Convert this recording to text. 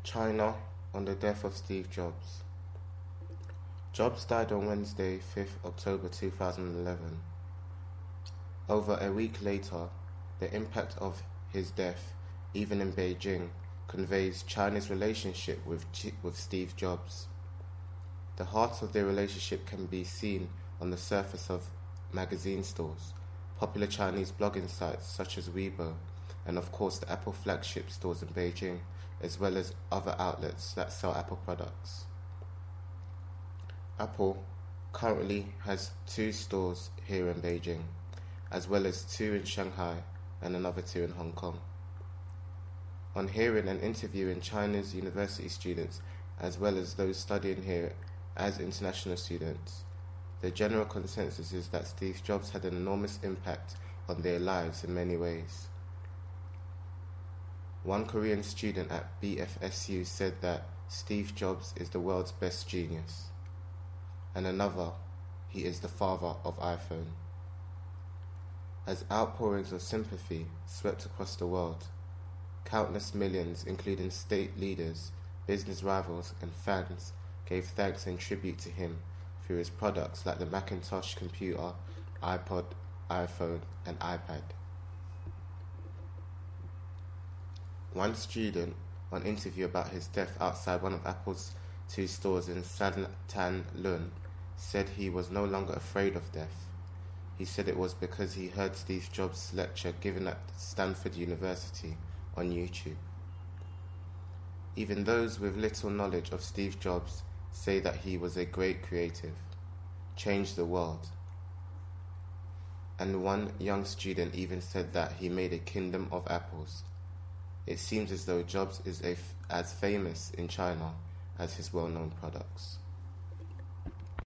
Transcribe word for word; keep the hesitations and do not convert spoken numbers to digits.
China on the death of Steve Jobs. Jobs died on Wednesday, fifth October two thousand eleven. Over a week later, the impact of his death, even in Beijing, conveys China's relationship with, with Steve Jobs. The heart of their relationship can be seen on the surface of magazine stores, popular Chinese blogging sites such as Weibo, and of course the Apple flagship stores in Beijing, as well as other outlets that sell Apple products. Apple currently has two stores here in Beijing, as well as two in Shanghai and another two in Hong Kong. On hearing and interviewing China's university students, as well as those studying here as international students, the general consensus is that Steve Jobs had an enormous impact on their lives in many ways. One Korean student at B F S U said that Steve Jobs is the world's best genius, and another, he is the father of iPhone. As outpourings of sympathy swept across the world, countless millions, including state leaders, business rivals, and fans, gave thanks and tribute to him through his products like the Macintosh computer, iPod, iPhone, and iPad. One student, on interview about his death outside one of Apple's two stores in San Tan Lun, said he was no longer afraid of death. He said it was because he heard Steve Jobs' lecture given at Stanford University on YouTube. Even those with little knowledge of Steve Jobs say that he was a great creative, changed the world. And one young student even said that he made a kingdom of apples. It seems as though Jobs is a f- as famous in China as his well-known products.